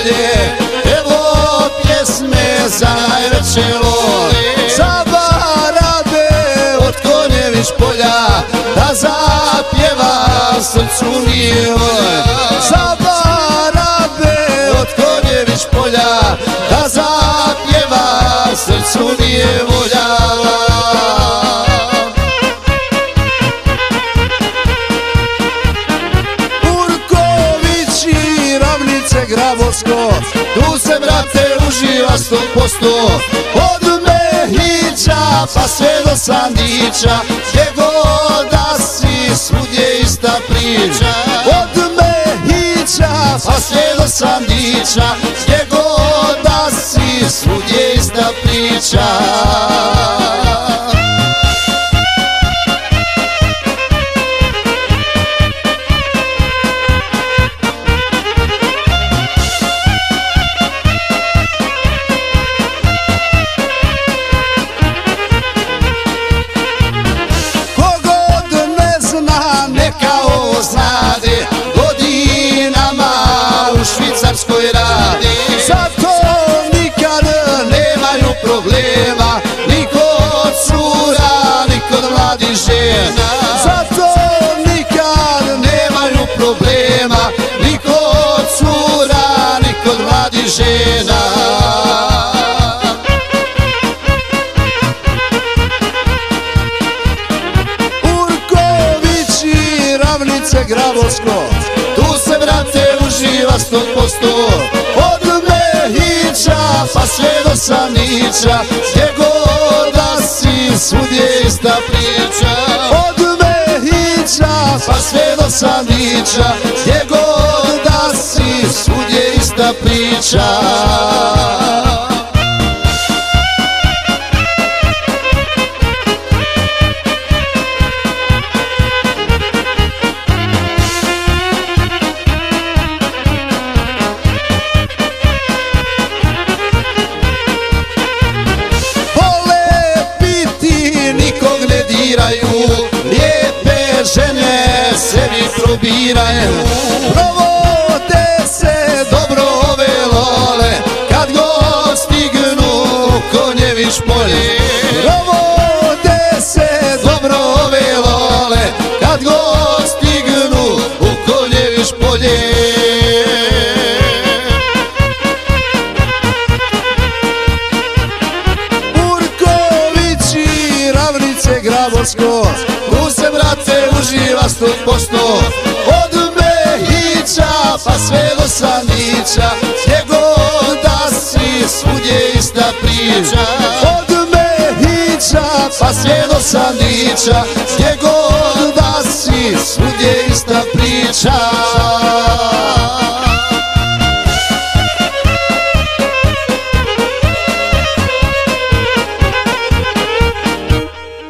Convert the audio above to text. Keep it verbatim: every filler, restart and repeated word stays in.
polje, evo pjesme za najveće lole. Za barabe od Konjević polja, da zapjeva srcu nije volja. Za barabe od Konjević polja, da zapjeva srcu nije volja. Grabosko, tu se brate uživa sto posto. Od Mehića pa sve do Sandića, gdje god da si svudje ista priča. Od Mehića pa sve do Sandića, gdje god da si svudje ista priča. Znade, godinama u Švicarskoj radi, zato nikad nemaju problema, ni kod cura, ni kod mladih žena. Zato nikad nemaju problema, ni kod cura, ni kod mladih žena. Grabosko, tu se brate uživa sto posto. Od Mehića pa sve do Sandića, gdje god da si svudje ista priča. Od Mehića pa sve do Sandića, gdje god da si svudje ista priča. Lijepe žene sebi probiraju, provode se dobro ove lole, kad god stignu Konjević polje. Provode se dobro ove lole, kad god stignu u Konjević polje. Grabosko, tu se brate uživa sto posto. Od Mehića pa sve do Sandića, gdje god da si svudje ista priča. Od Mehića pa sve do Sandića, gdje god da si svudje ista priča.